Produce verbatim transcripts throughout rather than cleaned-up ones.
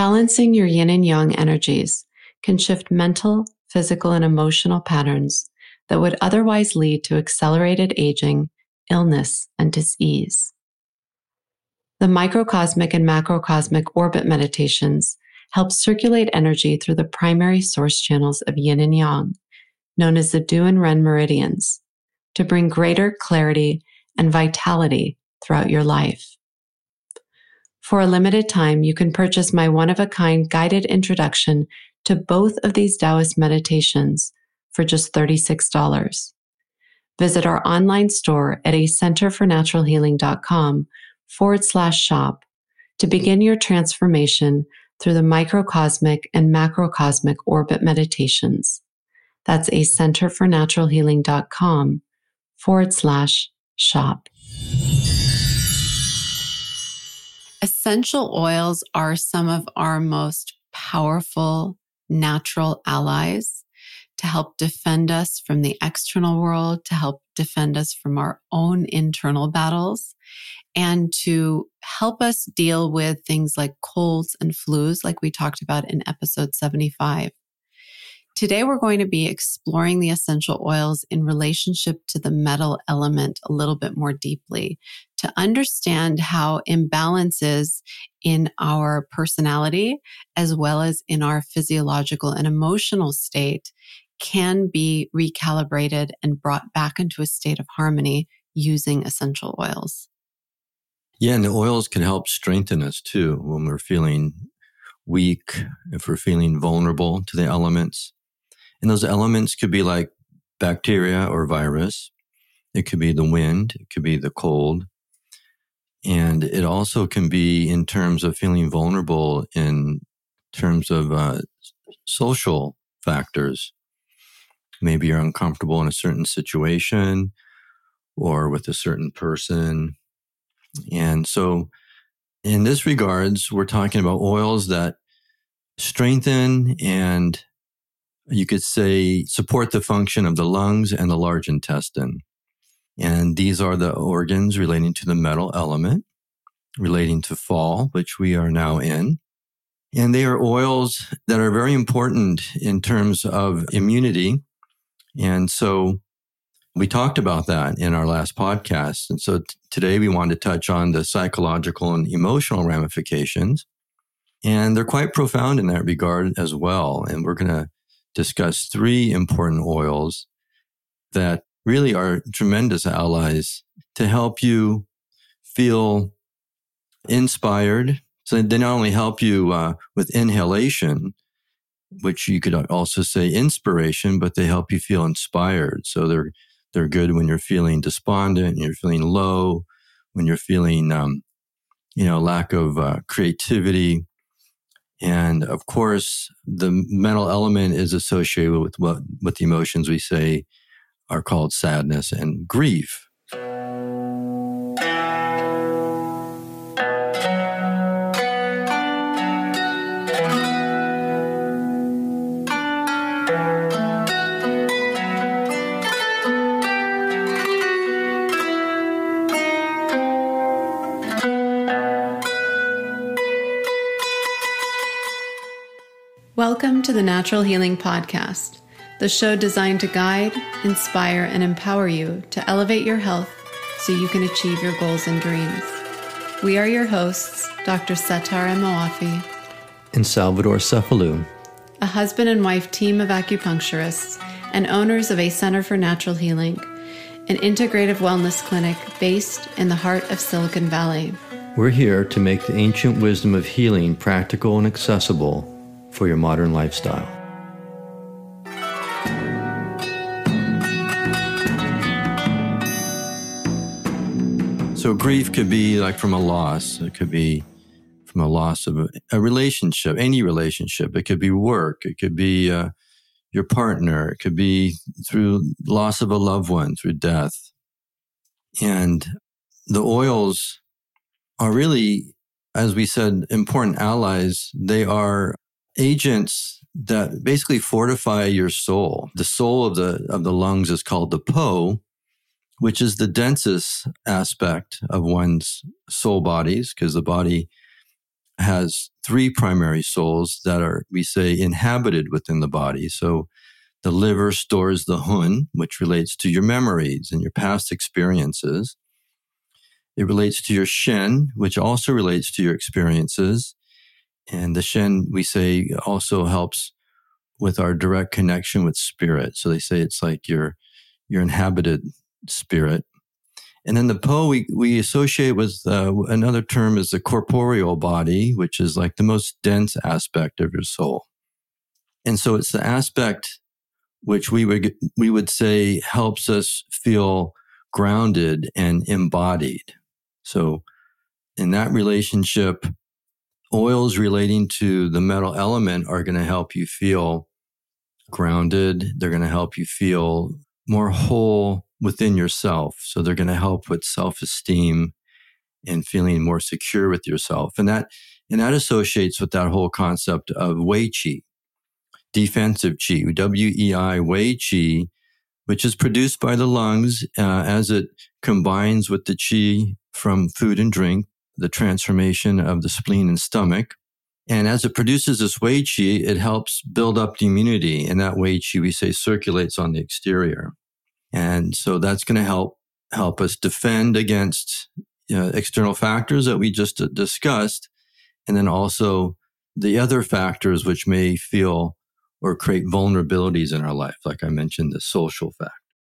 Balancing your yin and yang energies can shift mental, physical, and emotional patterns that would otherwise lead to accelerated aging, illness, and dis-ease. The microcosmic and macrocosmic orbit meditations help circulate energy through the primary source channels of yin and yang, known as the Du and Ren meridians, to bring greater clarity and vitality throughout your life. For a limited time, you can purchase my one-of-a-kind guided introduction to both of these Taoist meditations for just thirty-six dollars. Visit our online store at a center for natural healing dot com forward slash shop to begin your transformation through the microcosmic and macrocosmic orbit meditations. That's a center for natural healing dot com forward slash shop. Essential oils are some of our most powerful natural allies to help defend us from the external world, to help defend us from our own internal battles, and to help us deal with things like colds and flus, like we talked about in episode seventy-five. Today, we're going to be exploring the essential oils in relationship to the metal element a little bit more deeply, to understand how imbalances in our personality, as well as in our physiological and emotional state, can be recalibrated and brought back into a state of harmony using essential oils. Yeah, and the oils can help strengthen us too when we're feeling weak, if we're feeling vulnerable to the elements. And those elements could be like bacteria or virus. It could be the wind. It could be the cold. And it also can be in terms of feeling vulnerable in terms of uh, social factors. Maybe you're uncomfortable in a certain situation or with a certain person. And so in this regards, we're talking about oils that strengthen and you could say support the function of the lungs and the large intestine. And these are the organs relating to the metal element, relating to fall, which we are now in. And they are oils that are very important in terms of immunity. And so we talked about that in our last podcast. And so t- today we want to touch on the psychological and emotional ramifications. And they're quite profound in that regard as well. And we're going to discuss three important oils that really are tremendous allies to help you feel inspired. So they not only help you uh, with inhalation, which you could also say inspiration, but they help you feel inspired. So they're they're good when you're feeling despondent, you're feeling low, when you're feeling um, you know lack of uh, creativity. And of course, the mental element is associated with what, what the emotions we say are called sadness and grief. Welcome to the Natural Healing Podcast, the show designed to guide, inspire, and empower you to elevate your health so you can achieve your goals and dreams. We are your hosts, Doctor Setar Moafi and Salvador Cefalu, a husband and wife team of acupuncturists and owners of a Center for Natural Healing, an integrative wellness clinic based in the heart of Silicon Valley. We're here to make the ancient wisdom of healing practical and accessible for your modern lifestyle. So grief could be like from a loss. It could be from a loss of a, a relationship, any relationship. It could be work. It could be uh, your partner. It could be through loss of a loved one, through death. And the oils are really, as we said, important allies. They are agents that basically fortify your soul. The soul of the of the lungs is called the Po, which is the densest aspect of one's soul bodies, because the body has three primary souls that are, we say, inhabited within the body. So the liver stores the hun, which relates to your memories and your past experiences. It relates to your shen, which also relates to your experiences. And the shen, we say, also helps with our direct connection with spirit. So they say it's like your, your inhabited spirit. And then the po we, we associate with uh, another term is the corporeal body, which is like the most dense aspect of your soul. And so it's the aspect which we would we would say helps us feel grounded and embodied. So in that relationship, oils relating to the metal element are going to help you feel grounded. They're going to help you feel more whole within yourself. So they're going to help with self-esteem and feeling more secure with yourself. And that, and that associates with that whole concept of Wei Qi, defensive Qi, W E I, Wei Qi, which is produced by the lungs uh, as it combines with the Qi from food and drink, the transformation of the spleen and stomach. And as it produces this Wei Qi, it helps build up the immunity. And that Wei Qi, we say, circulates on the exterior. And so that's going to help help us defend against you know, external factors that we just discussed. And then also the other factors which may feel or create vulnerabilities in our life. Like I mentioned, the social factor.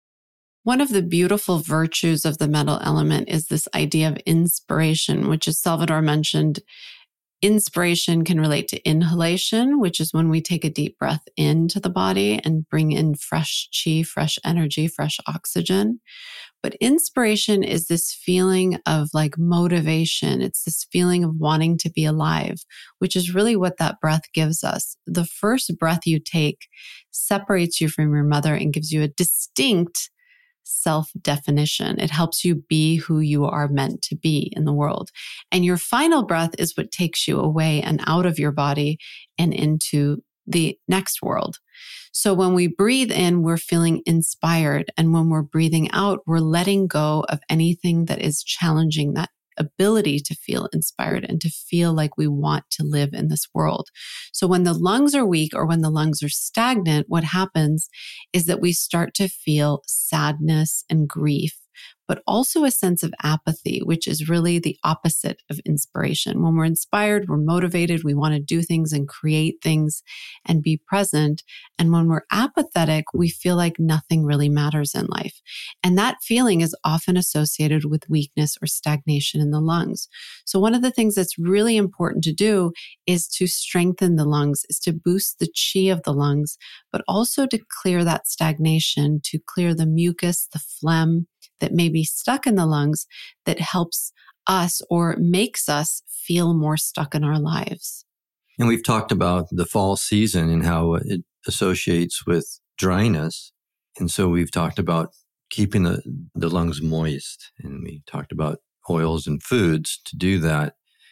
One of the beautiful virtues of the metal element is this idea of inspiration, which, as Salvador mentioned, inspiration can relate to inhalation, which is when we take a deep breath into the body and bring in fresh chi, fresh energy, fresh oxygen. But inspiration is this feeling of like motivation. It's this feeling of wanting to be alive, which is really what that breath gives us. The first breath you take separates you from your mother and gives you a distinct self-definition. It helps you be who you are meant to be in the world. And your final breath is what takes you away and out of your body and into the next world. So when we breathe in, we're feeling inspired. And when we're breathing out, we're letting go of anything that is challenging that ability to feel inspired and to feel like we want to live in this world. So when the lungs are weak or when the lungs are stagnant, what happens is that we start to feel sadness and grief, but also a sense of apathy, which is really the opposite of inspiration. When we're inspired, we're motivated, we want to do things and create things and be present. And when we're apathetic, we feel like nothing really matters in life. And that feeling is often associated with weakness or stagnation in the lungs. So one of the things that's really important to do is to strengthen the lungs, is to boost the chi of the lungs, but also to clear that stagnation, to clear the mucus, the phlegm, that may be stuck in the lungs that helps us or makes us feel more stuck in our lives. And we've talked about the fall season and how it associates with dryness. And so we've talked about keeping the, the lungs moist. And we talked about oils and foods to do that.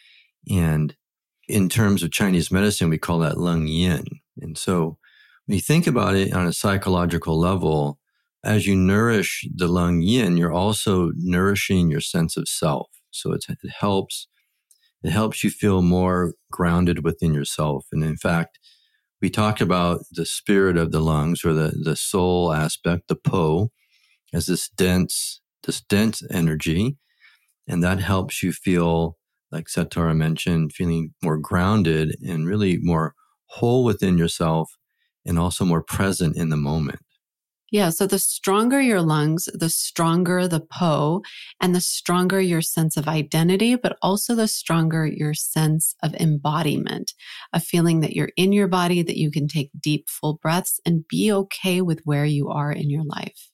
And in terms of Chinese medicine, we call that lung yin. And so when you think about it on a psychological level, as you nourish the lung yin, you're also nourishing your sense of self. So it, it helps, it helps you feel more grounded within yourself. And in fact, we talked about the spirit of the lungs or the, the soul aspect, the po, as this dense, this dense energy. And that helps you feel, like Satara mentioned, feeling more grounded and really more whole within yourself and also more present in the moment. Yeah, so the stronger your lungs, the stronger the po, and the stronger your sense of identity, but also the stronger your sense of embodiment, a feeling that you're in your body, that you can take deep, full breaths and be okay with where you are in your life.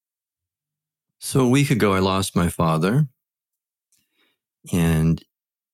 So a week ago, I lost my father. And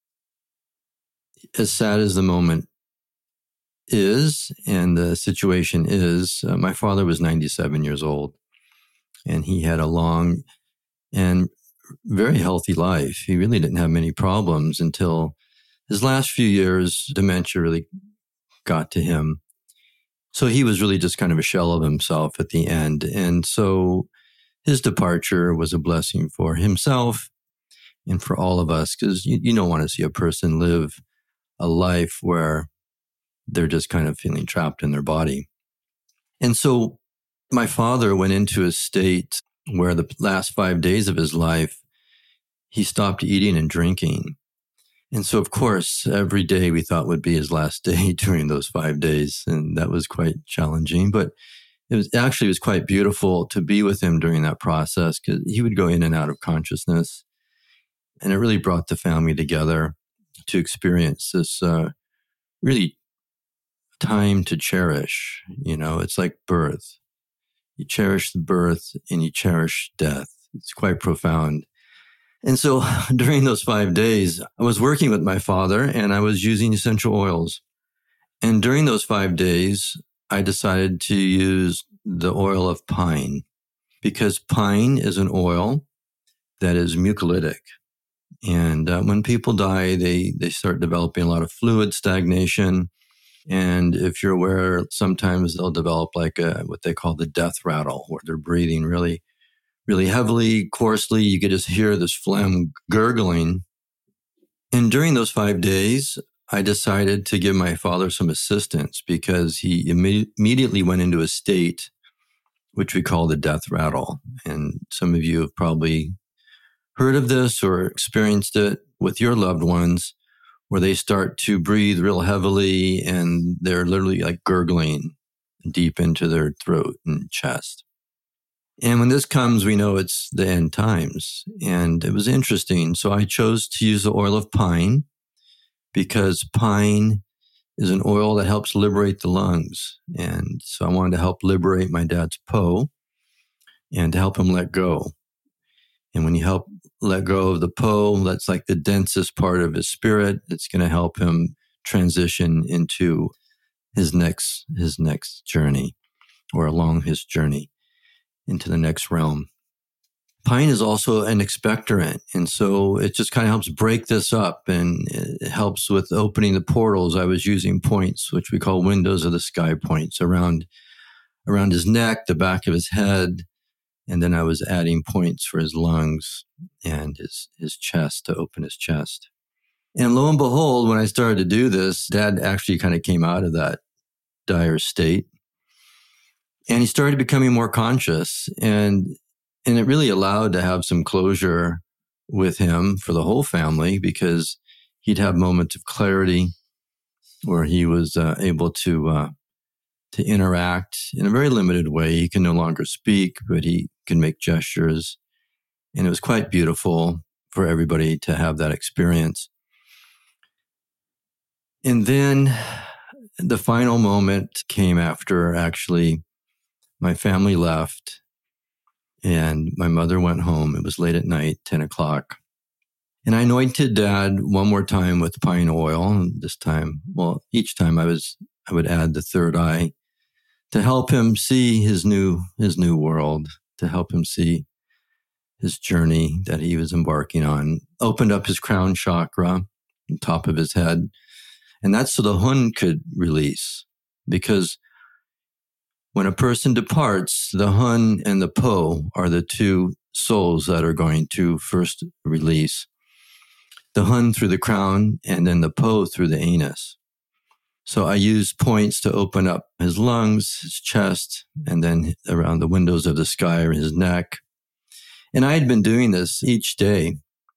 as sad as the moment is and the situation is, uh, my father was ninety-seven years old and he had a long and very healthy life. He really didn't have many problems until his last few years, dementia really got to him. So he was really just kind of a shell of himself at the end. And so his departure was a blessing for himself and for all of us, because you, you don't want to see a person live a life where they're just kind of feeling trapped in their body. And so my father went into a state where the last five days of his life, he stopped eating and drinking. And so, of course, every day we thought would be his last day during those five days. And that was quite challenging. But it was actually it was quite beautiful to be with him during that process, because he would go in and out of consciousness. And it really brought the family together to experience this uh, really time to cherish. You know, it's like birth. You cherish the birth and you cherish death. It's quite profound. And so during those five days, I was working with my father and I was using essential oils. And during those five days, I decided to use the oil of pine, because pine is an oil that is mucolytic. And uh, when people die, they, they start developing a lot of fluid stagnation. And if you're aware, sometimes they'll develop like a, what they call the death rattle, where they're breathing really, really heavily, coarsely. You could just hear this phlegm gurgling. And during those five days, I decided to give my father some assistance, because he imme- immediately went into a state which we call the death rattle. And some of you have probably heard of this or experienced it with your loved ones, where they start to breathe real heavily and they're literally like gurgling deep into their throat and chest. And when this comes, we know it's the end times. And it was interesting. So I chose to use the oil of pine, because pine is an oil that helps liberate the lungs. And so I wanted to help liberate my dad's Po and to help him let go. And when you help let go of the Po, that's like the densest part of his spirit. It's going to help him transition into his next, his next journey, or along his journey into the next realm. Pine is also an expectorant. And so it just kind of helps break this up, and it helps with opening the portals. I was using points, which we call windows of the sky points, around, around his neck, the back of his head. And then I was adding points for his lungs and his, his chest, to open his chest. And lo and behold, when I started to do this, Dad actually kind of came out of that dire state. And he started becoming more conscious. And And it really allowed to have some closure with him for the whole family, because he'd have moments of clarity where he was uh, able to uh, to interact in a very limited way. He can no longer speak, but he can make gestures. And it was quite beautiful for everybody to have that experience. And then the final moment came after actually my family left. And my mother went home. It was late at night, ten o'clock. And I anointed Dad one more time with pine oil. And this time, well, each time I was, I would add the third eye to help him see his new, his new world, to help him see his journey that he was embarking on. Opened up his crown chakra on top of his head. And that's so the Hun could release, because when a person departs, the Hun and the Po are the two souls that are going to first release. The Hun through the crown, and then the Po through the anus. So I use points to open up his lungs, his chest, and then around the windows of the sky or his neck. And I had been doing this each day.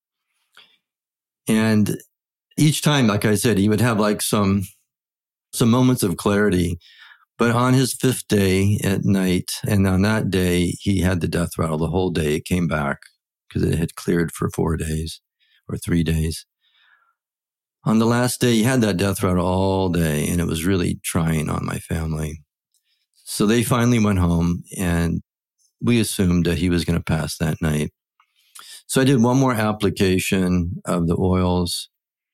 And each time, like I said, he would have like some, some moments of clarity. But on his fifth day at night, and on that day, he had the death rattle the whole day. It came back because it had cleared for four days or three days. On the last day, he had that death rattle all day, and it was really trying on my family. So they finally went home, and we assumed that he was going to pass that night. So I did one more application of the oils,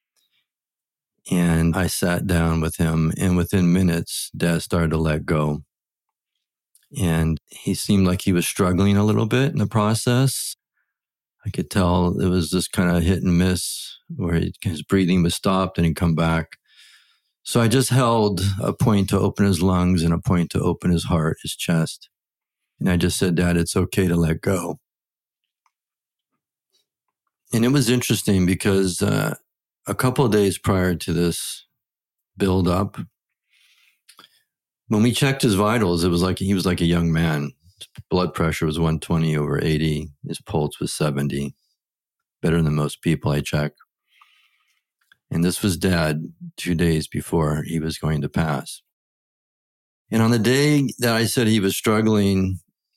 and I sat down with him, and within minutes, Dad started to let go. And he seemed like he was struggling a little bit in the process. I could tell it was this kind of hit and miss, where he, his breathing was stopped and he'd come back. So I just held a point to open his lungs and a point to open his heart, his chest. And I just said, Dad, it's okay to let go. And it was interesting because uh, a couple of days prior to this build up, when we checked his vitals, it was like he was like a young man. His blood pressure was one twenty over eighty. His pulse was seventy, better than most people I check. And this was Dad two days before he was going to pass. And on the day that I said he was struggling,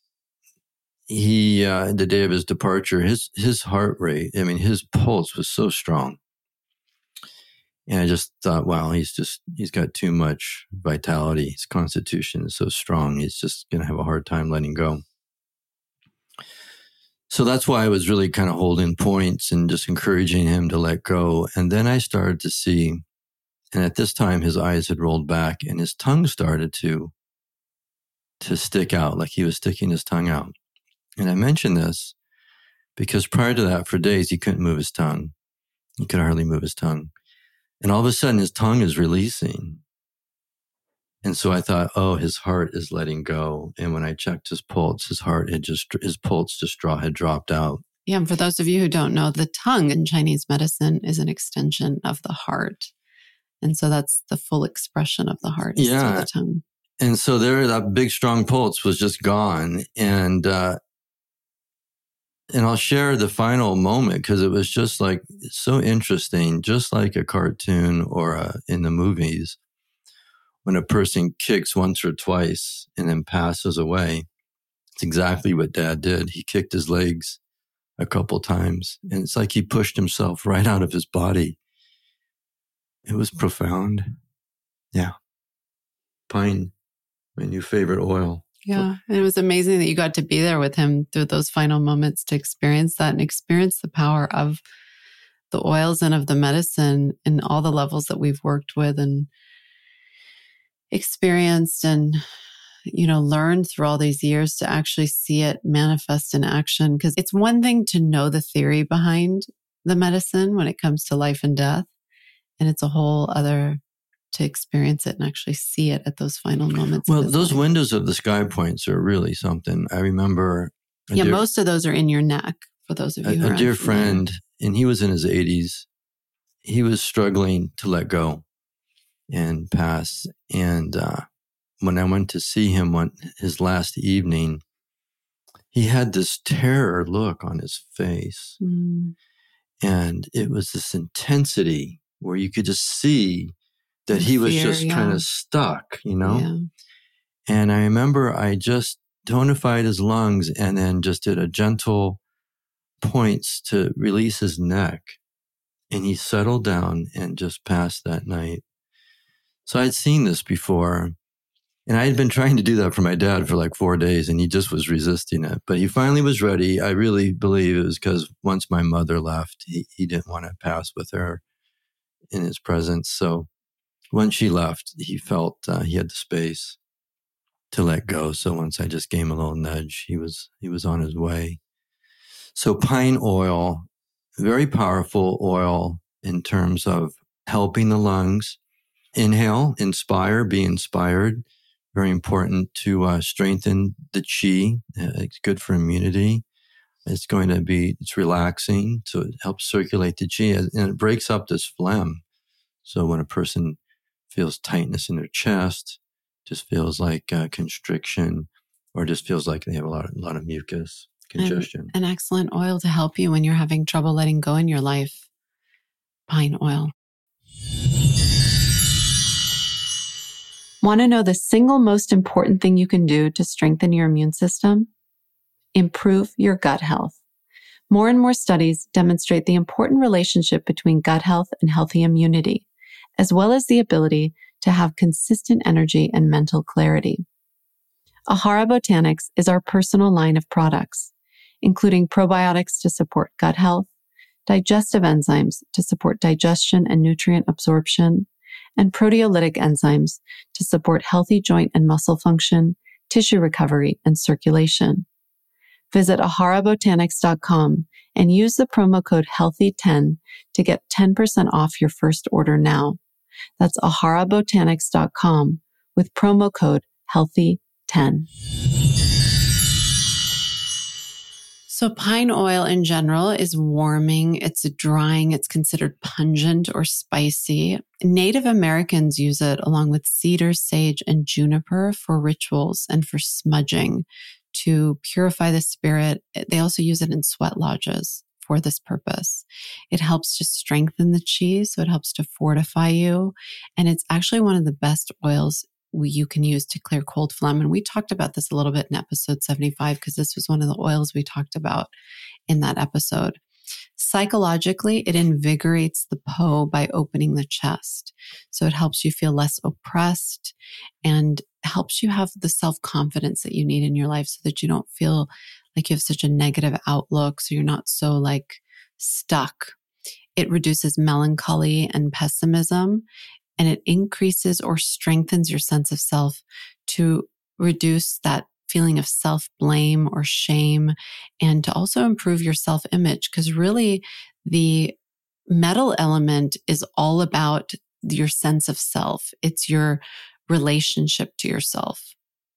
he, uh, the day of his departure, his, his heart rate, I mean, his pulse was so strong. And I just thought, wow, he's just, he's got too much vitality. His constitution is so strong. He's just going to have a hard time letting go. So that's why I was really kind of holding points and just encouraging him to let go. And then I started to see, and at this time his eyes had rolled back and his tongue started to, to stick out, like he was sticking his tongue out. And I mention this because prior to that, for days, he couldn't move his tongue. He could hardly move his tongue. And all of a sudden, his tongue is releasing. And so I thought, oh, his heart is letting go. And when I checked his pulse, his heart had just, his pulse just draw, had dropped out. Yeah. And for those of you who don't know, the tongue in Chinese medicine is an extension of the heart. And so that's the full expression of the heart is yeah. through the tongue. And so there, that big, strong pulse was just gone. And, uh, and I'll share the final moment because it was just like so interesting, just like a cartoon or a, in the movies, when a person kicks once or twice and then passes away. It's exactly what Dad did. He kicked his legs a couple times, and it's like he pushed himself right out of his body. It was profound. Yeah. Pine, my new favorite oil. Yeah. And it was amazing that you got to be there with him through those final moments to experience that and experience the power of the oils and of the medicine in all the levels that we've worked with and experienced and, you know, learned through all these years to actually see it manifest in action. Because it's one thing to know the theory behind the medicine when it comes to life and death. And it's a whole other to experience it and actually see it at those final moments. Well, those life. Windows of the sky points are really something. I remember. Yeah, dear, most of those are in your neck for those of you a, who are A dear unfamiliar. friend, and he was in his eighties. He was struggling to let go and pass. And uh, when I went to see him one his last evening, he had this terror look on his face. Mm. And it was this intensity where you could just see that he was Fear, just yeah. kind of stuck, you know? Yeah. And I remember I just tonified his lungs and then just did a gentle points to release his neck. And he settled down and just passed that night. So I'd seen this before. And I had been trying to do that for my dad for like four days and he just was resisting it. But he finally was ready. I really believe it was because once my mother left, he, he didn't want to pass with her in his presence. So when she left, he felt uh, he had the space to let go. So once I just gave him a little nudge, he was he was on his way. So pine oil, very powerful oil in terms of helping the lungs. Inhale, inspire, be inspired. Very important to uh, strengthen the qi. Uh, it's good for immunity. It's going to be, it's relaxing. So it helps circulate the qi and it breaks up this phlegm. So when a person feels tightness in their chest, just feels like uh, constriction, or just feels like they have a lot of, a lot of mucus, congestion. And an excellent oil to help you when you're having trouble letting go in your life. Pine oil. Want to know the single most important thing you can do to strengthen your immune system? Improve your gut health. More and more studies demonstrate the important relationship between gut health and healthy immunity, as well as the ability to have consistent energy and mental clarity. Ahara Botanics is our personal line of products, including probiotics to support gut health, digestive enzymes to support digestion and nutrient absorption, and proteolytic enzymes to support healthy joint and muscle function, tissue recovery, and circulation. Visit ahara botanics dot com and use the promo code healthy ten to get ten percent off your first order now. That's ahara botanics dot com with promo code healthy ten. So So pine oil in general is warming, it's drying, it's considered pungent or spicy. Native Americans use it along with cedar, sage, and juniper for rituals and for smudging to purify the spirit. They also use it in sweat lodges for this purpose. It helps to strengthen the chi, so it helps to fortify you. And it's actually one of the best oils you can use to clear cold phlegm. And we talked about this a little bit in episode seventy-five, because this was one of the oils we talked about in that episode. Psychologically, it invigorates the Po by opening the chest. So it helps you feel less oppressed and helps you have the self-confidence that you need in your life so that you don't feel like you have such a negative outlook. So you're not so like stuck. It reduces melancholy and pessimism, and it increases or strengthens your sense of self to reduce that feeling of self-blame or shame, and to also improve your self-image. Because really, the metal element is all about your sense of self. It's your relationship to yourself.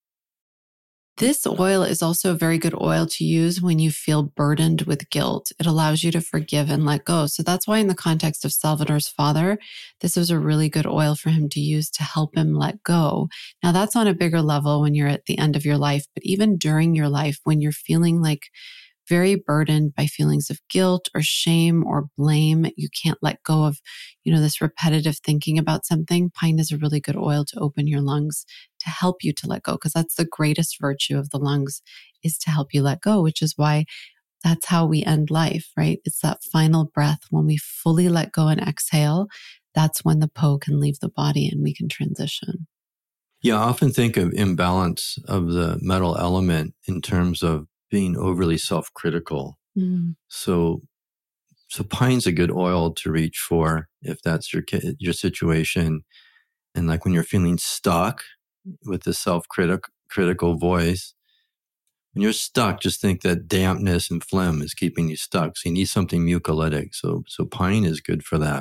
This oil is also a very good oil to use when you feel burdened with guilt. It allows you to forgive and let go. So that's why in the context of Salvador's father, this was a really good oil for him to use to help him let go. Now that's on a bigger level when you're at the end of your life, but even during your life, when you're feeling like very burdened by feelings of guilt or shame or blame, you can't let go of, you know, this repetitive thinking about something, pine is a really good oil to open your lungs to help you to let go, because that's the greatest virtue of the lungs, is to help you let go, which is why that's how we end life, right? It's that final breath when we fully let go and exhale. That's when the Po can leave the body and we can transition. Yeah, I often think of imbalance of the metal element in terms of being overly self-critical. Mm. So, so pine's a good oil to reach for if that's your your situation. And like when you're feeling stuck with the self-critical voice, when you're stuck, just think that dampness and phlegm is keeping you stuck. So you need something mucolytic. So, so pine is good for that.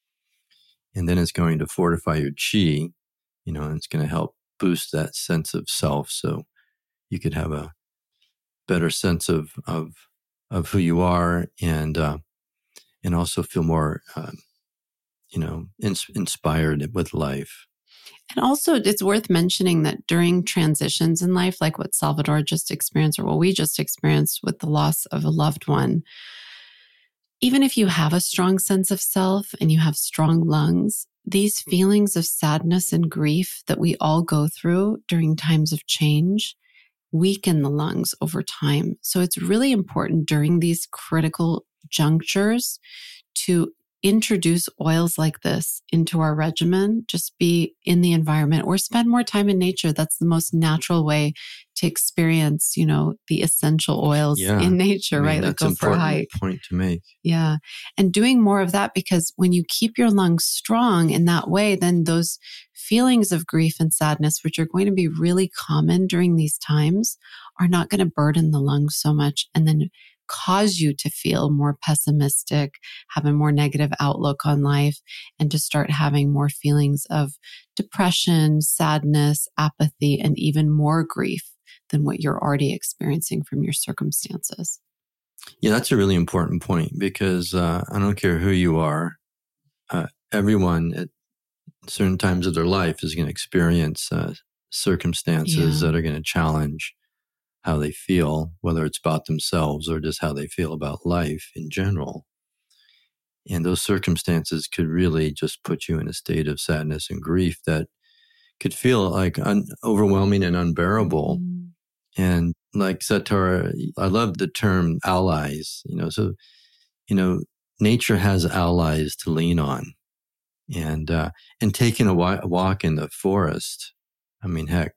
And then it's going to fortify your chi, you know, and it's going to help boost that sense of self. So you could have a better sense of of of who you are, and uh, and also feel more, um, you know, ins- inspired with life. And also, it's worth mentioning that during transitions in life, like what Salvador just experienced, or what we just experienced with the loss of a loved one, even if you have a strong sense of self and you have strong lungs, these feelings of sadness and grief that we all go through during times of change weaken the lungs over time. So it's really important during these critical junctures to introduce oils like this into our regimen, just be in the environment or spend more time in nature. That's the most natural way to experience, you know, the essential oils yeah. in nature, I mean, right? That's like an important point to make. Yeah. And doing more of that, because when you keep your lungs strong in that way, then those feelings of grief and sadness, which are going to be really common during these times, are not going to burden the lungs so much and then cause you to feel more pessimistic, have a more negative outlook on life, and to start having more feelings of depression, sadness, apathy, and even more grief than what you're already experiencing from your circumstances. Yeah, that's a really important point, because uh, I don't care who you are, uh, everyone at certain times of their life is going to experience uh, circumstances yeah. that are going to challenge how they feel, whether it's about themselves or just how they feel about life in general. And those circumstances could really just put you in a state of sadness and grief that could feel like un- overwhelming and unbearable. Mm. And like Satar, I love the term allies, you know, so, you know, nature has allies to lean on. And, uh, and taking a, wa- a walk in the forest, I mean, heck,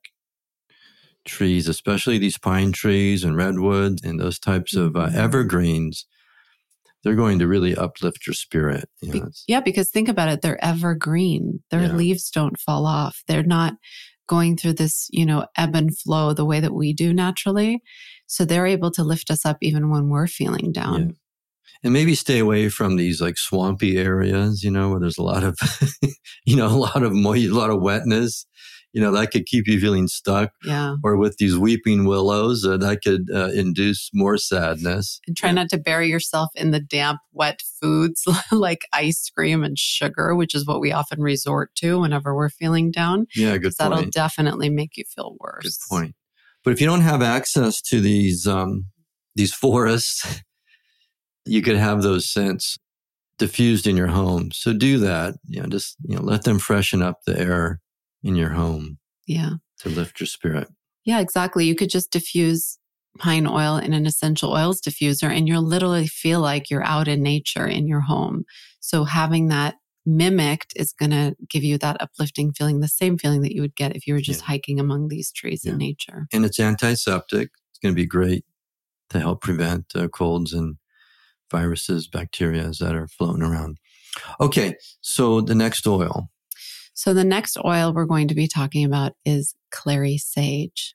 trees, especially these pine trees and redwoods and those types of uh, evergreens, they're going to really uplift your spirit. You know, yeah, because think about it, they're evergreen. Their yeah. leaves don't fall off. They're not going through this, you know, ebb and flow the way that we do naturally. So they're able to lift us up even when we're feeling down. Yeah. And maybe stay away from these like swampy areas, you know, where there's a lot of, you know, a lot of moist, a lot of wetness. you know, that could keep you feeling stuck. Yeah. Or with these weeping willows, uh, that could uh, induce more sadness. And try yeah. not to bury yourself in the damp, wet foods like ice cream and sugar, which is what we often resort to whenever we're feeling down. Yeah, good point. That'll definitely make you feel worse. Good point. But if you don't have access to these um, these forests, you could have those scents diffused in your home. So do that. You know, just you know, let them freshen up the air in your home. Yeah. To lift your spirit. Yeah, exactly. You could just diffuse pine oil in an essential oils diffuser, and you'll literally feel like you're out in nature in your home. So having that mimicked is going to give you that uplifting feeling, the same feeling that you would get if you were just yeah. hiking among these trees yeah. in nature. And it's antiseptic. It's going to be great to help prevent uh, colds and viruses, bacteria that are floating around. Okay, so the next oil. So the next oil we're going to be talking about is clary sage.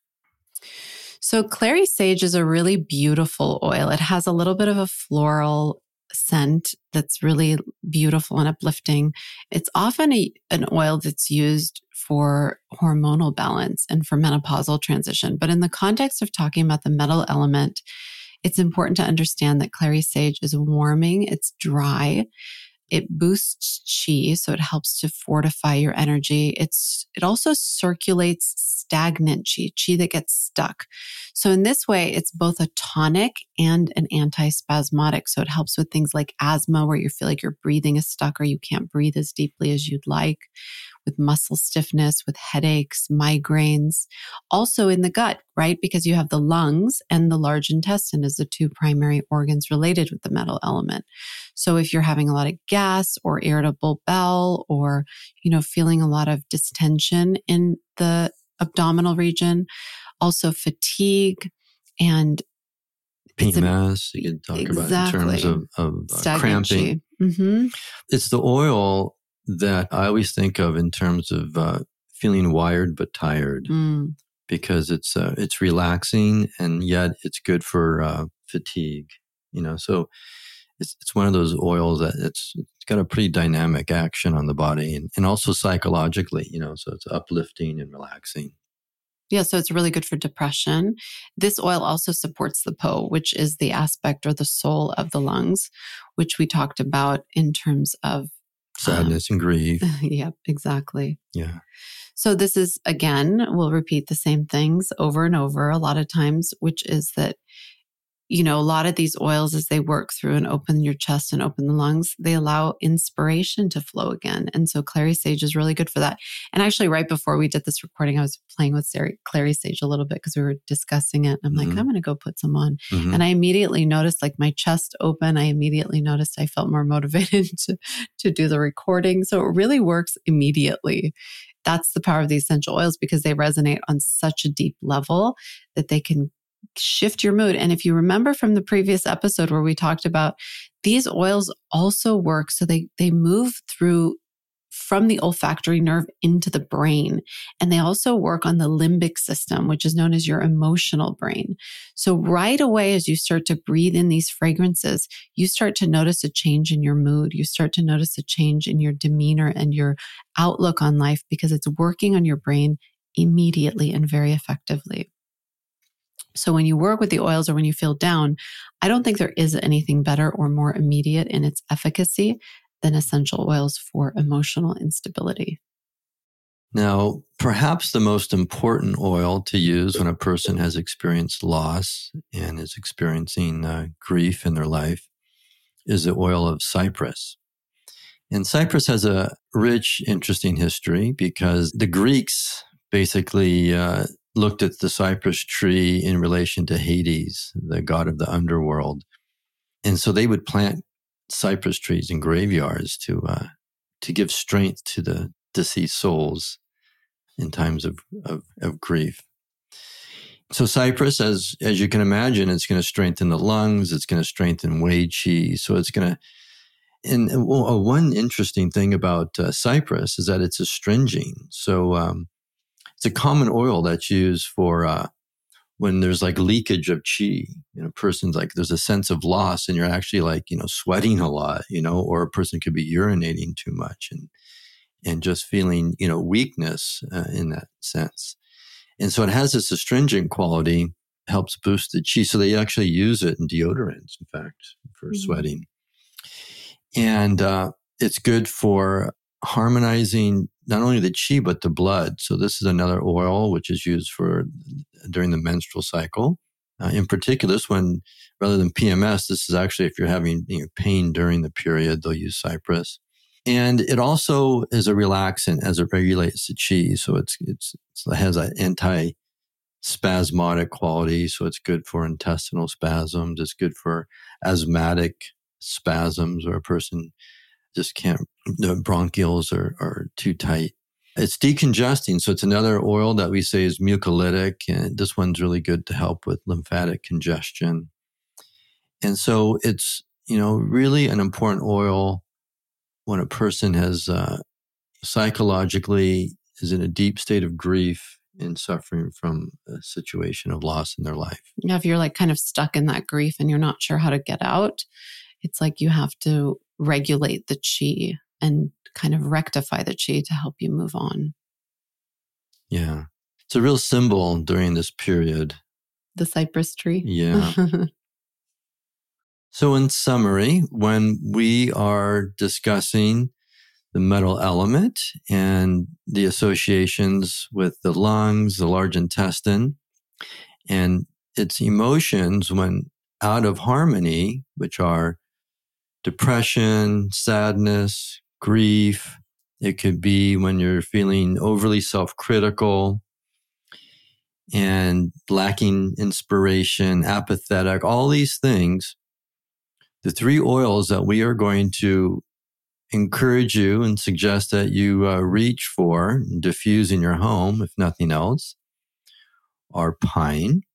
So clary sage is a really beautiful oil. It has a little bit of a floral scent that's really beautiful and uplifting. It's often a, an oil that's used for hormonal balance and for menopausal transition. But in the context of talking about the metal element, it's important to understand that clary sage is warming, it's dry, it boosts qi, so it helps to fortify your energy. It's it also circulates stagnant qi, qi that gets stuck. So in this way, it's both a tonic and an antispasmodic. So it helps with things like asthma, where you feel like your breathing is stuck or you can't breathe as deeply as you'd like, with muscle stiffness, with headaches, migraines. Also in the gut, right? Because you have the lungs and the large intestine as the two primary organs related with the metal element. So if you're having a lot of gas or irritable bowel, or, you know, feeling a lot of distension in the abdominal region, also fatigue and P M S, you can talk exactly. about in terms of, of uh, cramping. Mm-hmm. It's the oil that I always think of in terms of uh, feeling wired but tired, mm. because it's uh, it's relaxing and yet it's good for uh, fatigue. You know, so it's it's one of those oils that it's it's got a pretty dynamic action on the body and, and also psychologically. You know, so it's uplifting and relaxing. Yeah, so it's really good for depression. This oil also supports the Po, which is the aspect or the soul of the lungs, which we talked about in terms of sadness um, and grief. Yep, exactly. Yeah. So this is, again, we'll repeat the same things over and over a lot of times, which is that, you know, a lot of these oils, as they work through and open your chest and open the lungs, they allow inspiration to flow again. And so clary sage is really good for that. And actually, right before we did this recording, I was playing with clary sage a little bit because we were discussing it. And I'm mm-hmm. like, I'm going to go put some on. Mm-hmm. And I immediately noticed like my chest open. I immediately noticed I felt more motivated to, to do the recording. So it really works immediately. That's the power of the essential oils, because they resonate on such a deep level that they can shift your mood. And if you remember from the previous episode where we talked about, these oils also work so they they move through from the olfactory nerve into the brain. And they also work on the limbic system, which is known as your emotional brain. So right away, as you start to breathe in these fragrances, you start to notice a change in your mood. You start to notice a change in your demeanor and your outlook on life, because it's working on your brain immediately and very effectively. So when you work with the oils or when you feel down, I don't think there is anything better or more immediate in its efficacy than essential oils for emotional instability. Now, perhaps the most important oil to use when a person has experienced loss and is experiencing uh, grief in their life is the oil of cypress. And cypress has a rich, interesting history, because the Greeks basically uh, looked at the cypress tree in relation to Hades, the god of the underworld. And so they would plant cypress trees in graveyards to uh, to give strength to the deceased souls in times of, of, of grief. So cypress, as as you can imagine, it's going to strengthen the lungs, it's going to strengthen Wei Qi. So it's going to, and, and well, one interesting thing about uh, cypress is that it's astringent. So um, it's a common oil that's used for uh, when there's like leakage of qi. You know, a person's like, there's a sense of loss and you're actually like, you know, sweating a lot, you know, or a person could be urinating too much. And and just feeling, you know, weakness uh, in that sense. And so it has this astringent quality, helps boost the chi. So they actually use it in deodorants, in fact, for mm-hmm. sweating. And uh, it's good for harmonizing not only the chi, but the blood. So this is another oil which is used for during the menstrual cycle. Uh, in particular, this one, rather than P M S, this is actually if you're having you know, pain during the period, they'll use cypress. And it also is a relaxant as it regulates the chi. So it's, it's, it has an anti-spasmodic quality. So it's good for intestinal spasms. It's good for asthmatic spasms where a person just can't, the bronchioles are, are too tight. It's decongesting. So it's another oil that we say is mucolytic. And this one's really good to help with lymphatic congestion. And so it's, you know, really an important oil when a person has uh, psychologically is in a deep state of grief and suffering from a situation of loss in their life. Yeah, if you're like kind of stuck in that grief and you're not sure how to get out, it's like you have to regulate the chi and kind of rectify the chi to help you move on. Yeah. It's a real symbol during this period. The cypress tree. Yeah. So in summary, when we are discussing the metal element and the associations with the lungs, the large intestine, and its emotions when out of harmony, which are depression, sadness, grief. It could be when you're feeling overly self-critical and lacking inspiration, apathetic, all these things. The three oils that we are going to encourage you and suggest that you uh, reach for and diffuse in your home, if nothing else, are pine,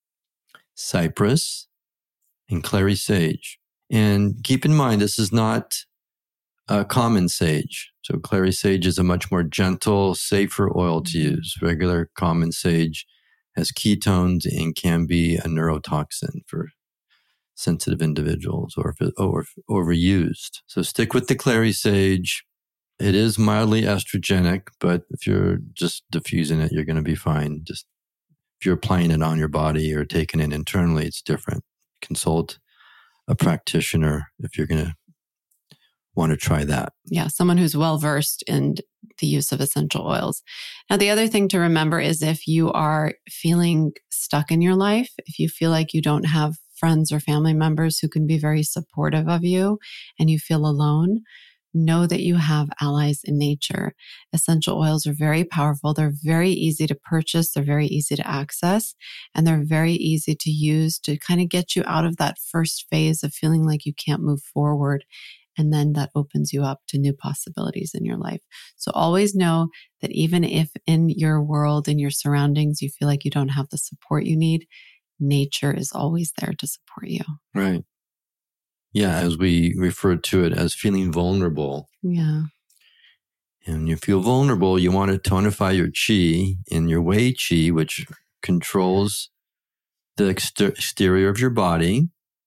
cypress, and clary sage. And keep in mind, this is not a common sage. So clary sage is a much more gentle, safer oil to use. Regular common sage has ketones and can be a neurotoxin for sensitive individuals or if it, or overused. So stick with the clary sage. It is mildly estrogenic, but if you're just diffusing it, you're going to be fine. Just if you're applying it on your body or taking it internally, it's different. Consult a practitioner if you're going to want to try that. Yeah, someone who's well-versed in the use of essential oils. Now, the other thing to remember is if you are feeling stuck in your life, if you feel like you don't have friends or family members who can be very supportive of you and you feel alone, know that you have allies in nature. Essential oils are very powerful. They're very easy to purchase. They're very easy to access. And they're very easy to use to kind of get you out of that first phase of feeling like you can't move forward. And then that opens you up to new possibilities in your life. So always know that even if in your world, in your surroundings, you feel like you don't have the support you need, nature is always there to support you. Right. Yeah, as we refer to it as feeling vulnerable. Yeah. And you feel vulnerable, you want to tonify your chi, and your wei chi, which controls the exter- exterior of your body,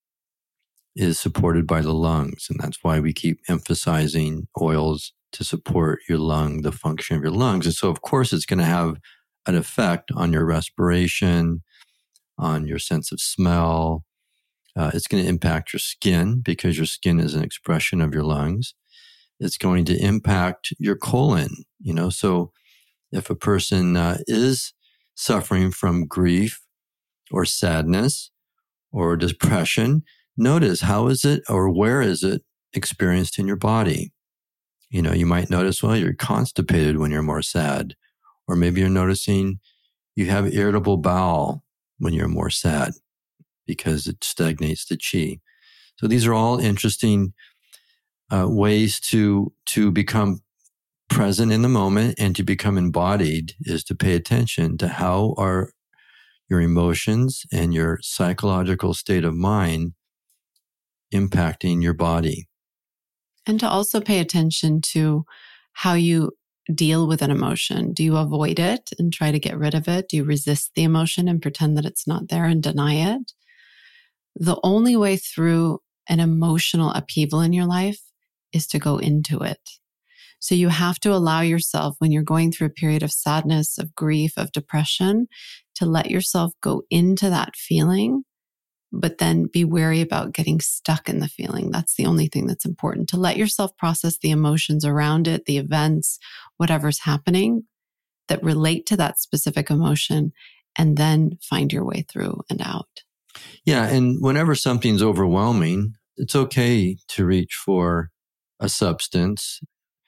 is supported by the lungs. And that's why we keep emphasizing oils to support your lung, the function of your lungs. And so, of course, it's going to have an effect on your respiration, on your sense of smell. Uh, it's going to impact your skin because your skin is an expression of your lungs. It's going to impact your colon, you know. So if a person uh, is suffering from grief or sadness or depression, notice how is it or where is it experienced in your body? You know, you might notice, well, you're constipated when you're more sad, or maybe you're noticing you have irritable bowel when you're more sad, because it stagnates the chi. So these are all interesting uh, ways to to become present in the moment and to become embodied, is to pay attention to how are your emotions and your psychological state of mind impacting your body. And to also pay attention to how you deal with an emotion. Do you avoid it and try to get rid of it? Do you resist the emotion and pretend that it's not there and deny it? The only way through an emotional upheaval in your life is to go into it. So you have to allow yourself, when you're going through a period of sadness, of grief, of depression, to let yourself go into that feeling, but then be wary about getting stuck in the feeling. That's the only thing that's important, to let yourself process the emotions around it, the events, whatever's happening that relate to that specific emotion, and then find your way through and out. Yeah. And whenever something's overwhelming, it's okay to reach for a substance.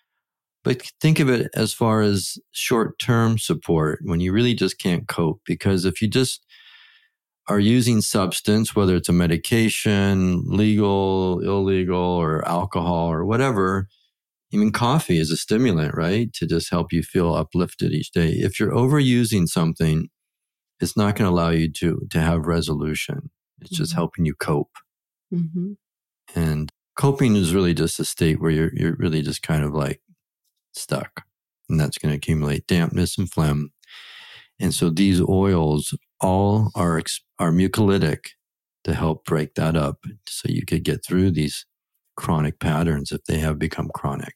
But think of it as far as short-term support when you really just can't cope. Because if you just are using substance, whether it's a medication, legal, illegal, or alcohol or whatever, I mean, coffee is a stimulant, right? To just help you feel uplifted each day. If you're overusing something, it's not going to allow you to, to have resolution. It's just mm-hmm. helping you cope. Mm-hmm. And coping is really just a state where you're, you're really just kind of like stuck, and that's going to accumulate dampness and phlegm. And so these oils all are, are mucolytic to help break that up so you could get through these chronic patterns if they have become chronic.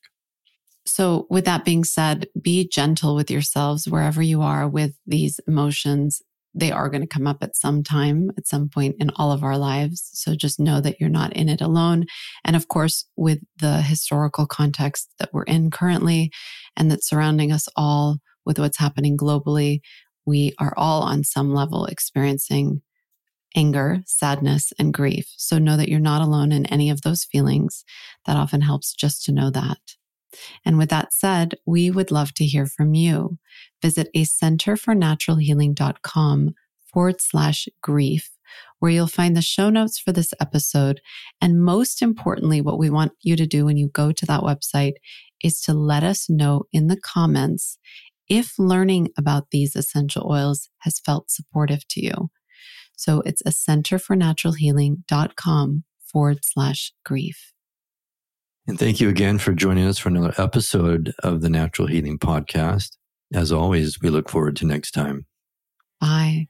So with that being said, be gentle with yourselves wherever you are with these emotions. They are going to come up at some time, at some point in all of our lives. So just know that you're not in it alone. And of course, with the historical context that we're in currently and that's surrounding us all with what's happening globally, we are all on some level experiencing anger, sadness, and grief. So know that you're not alone in any of those feelings. That often helps just to know that. And with that said, we would love to hear from you. Visit a center for natural healing dot com forward slash grief, where you'll find the show notes for this episode. And most importantly, what we want you to do when you go to that website is to let us know in the comments if learning about these essential oils has felt supportive to you. So it's a center for natural healing dot com forward slash grief. And thank you again for joining us for another episode of the Natural Healing Podcast. As always, we look forward to next time. Bye.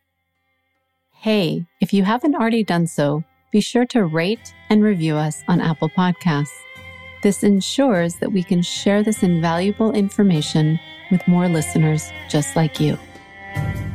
Hey, if you haven't already done so, be sure to rate and review us on Apple Podcasts. This ensures that we can share this invaluable information with more listeners just like you.